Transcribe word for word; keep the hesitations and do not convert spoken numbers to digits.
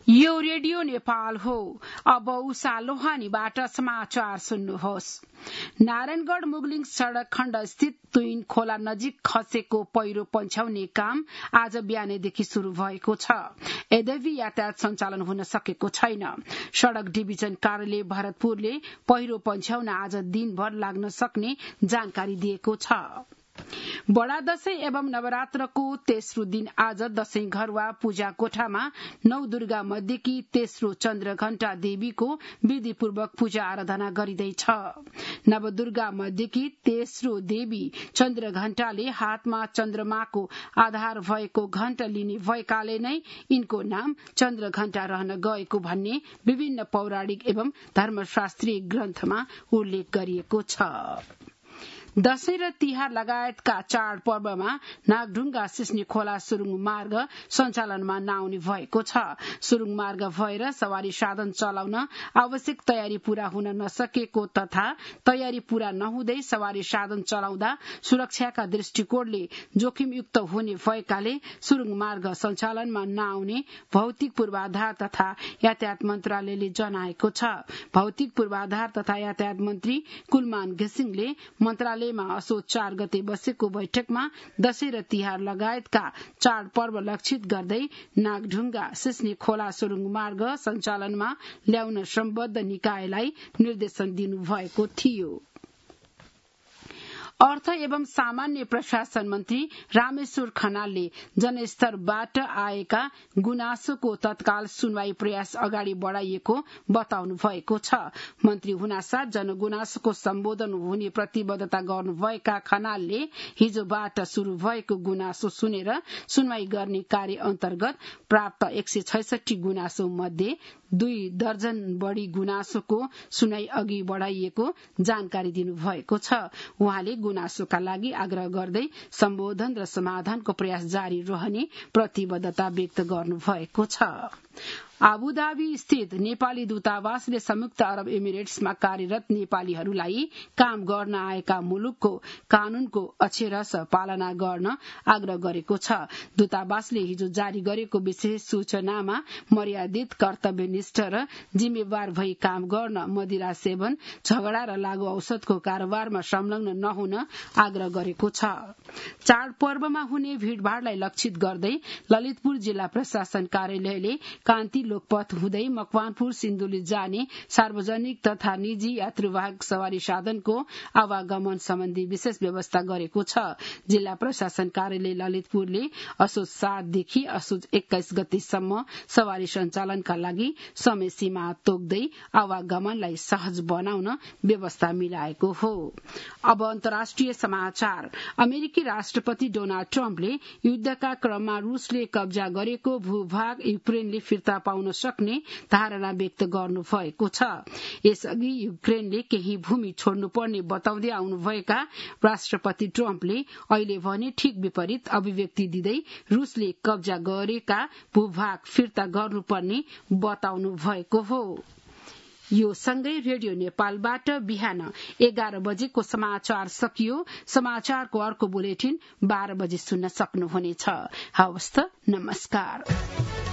यो रेडियो नेपाल हो। अब उषा लोहानीबाट समाचार सुन्नुहोस्। नारायणगढ़ मुगलिङ सड़क खण्ड स्थित तुइन खोला नजिक खसेको पहिरो पन्छाउने काम आज बिहानैदेखि शुरू भएको छ। यद्यपि यातायात सञ्चालन हुन सकेको छैन। सड़क डिभिजन कार्यालय भरतपुरले पहिरो पन्छाउन आज दिनभर लाग्न सक्ने जानकारी दिएको छ। बडा दशैं एवं नवरात्रको तेस्रो दिन आज दशैं घर वा पूजा कोठामा नौ दुर्गा मध्येकी तेस्रो चन्द्रघण्टा देवीको विधिपूर्वक पूजा आराधना गरिँदैछ। नवदुर्गा मध्येकी तेस्रो देवी चन्द्रघण्टाले हातमा चन्द्रमाको आधार भएको घण्ट लिने भएकाले नै यिनको नाम चन्द्रघण्टा रहन गएको भन्ने विभिन्न पौराणिक एवं धर्मशास्त्रीय ग्रन्थमा उल्लेख गरिएको छ। दशैं र तिहार लगायतका चाड पर्वमा नागढुङ्गा सिस्ने खोला सुरुङ मार्ग सञ्चालनमा नआउने भएको छ। सुरुङ मार्ग भएर सवारी साधन चलाउन आवश्यक तयारी पूरा हुन नसकेको तथा तयारी पूरा नहुँदै सवारी साधन चलाउँदा सुरक्षाका दृष्टिकोणले जोखिमयुक्त हुने भएकाले सुरुङ मार्ग सञ्चालनमा नआउने भौतिक पूर्वाधार तथा यातायात मन्त्रालयले जनाएको छ। भौतिक पूर्वाधार तथा यातायात मन्त्री कुलमान घिसिङले मन्त्रालय असोज चार गते बसेको बैठकमा दशैं र तिहार लगायतका चाड पर्व लक्षित गर्दै नागढुङ्गा सिस्ने खोला सुरुङ मार्ग सञ्चालनमा ल्याउन सम्बद्ध निकायलाई निर्देशन दिनुभएको थियो। अर्थ एवं सामान्य प्रशासन मन्त्री रामेश्वर खनालले जनस्तरबाट आएका गुनासोको तत्काल सुनवाई प्रयास अगाडि बढ़ाइएको बताउनु भएको छ। मन्त्री हुनासाथ जनगुनासोको सम्बोधन हुने प्रतिबद्धता गर्नुभएका खनालले हिजोबाट शुरू भएको गुनासो सुनेर सुनवाई गर्ने कार्य अन्तर्गत प्राप्त एक सय छैसठी गुनासो मध्ये दुई दर्जन बढ़ी गुनासोको सुनवाई अघि बढ़ाइएको जानकारी दिनुभएको छ। उहाँले गुनासोका लागि आग्रह गर्दै सम्बोधन र समाधानको प्रयास जारी रहने प्रतिबद्धता व्यक्त गर्नुभएको छ। आबुधाबी स्थित नेपाली दूतावासले संयुक्त अरब इमिरेट्समा कार्यरत नेपालीहरूलाई काम गर्न आएका मुलुकको कानूनको अक्षरश पालना गर्न आग्रह गरेको छ। दूतावासले हिजो जारी गरेको विशेष सूचनामा मर्यादित कर्तव्यनिष्ठ र जिम्मेवार भई काम गर्न, मदिरा सेवन, झगडा र लागू औषधको कारोबारमा संलग्न नहुन आग्रह गरेको छ। चाडपर्वमा हुने भीड़भाड़लाई लक्षित गर्दै ललितपुर जिल्ला प्रशासन कार्यालयले कान्ति लोकपथ हुँदै मकवानपुर सिन्धुली जाने सार्वजनिक तथा निजी यात्रुवाहक सवारी साधनको आवागमन सम्बन्धी विशेष व्यवस्था गरेको छ। जिल्ला प्रशासन कार्यालय ललितपुरले असोज सातदेखि असोज एक्काइस गतेसम्म सवारी सञ्चालनका लागि समय सीमा तोक्दै आवागमनलाई सहज बनाउन व्यवस्था मिलाएको हो। अब अन्तर्राष्ट्रिय समाचार। अमेरिकी राष्ट्रपति डोनाल्ड ट्रम्पले युद्धका क्रममा रूसले कब्जा गरेको भूभाग युक्रेनले फिर्ता पाउन सक्ने धारणा व्यक्त गर्नुभएको छ। यसअघि युक्रेनले केही भूमि छोड्नुपर्ने बताउँदै आउनुभएका राष्ट्रपति ट्रम्पले अहिले भने ठिक विपरीत अभिव्यक्ति दिँदै रूसले कब्जा गरेका भूभाग फिर्ता गर्नुपर्ने बताउनु भएको हो। यो सँगै रेडियो नेपालबाट बिहान एघार बजेको समाचार सकियो। समाचारको अर्को बुलेटिन बाह्र बजे सुन्न सक्नुहुनेछ। हवस् त, नमस्कार।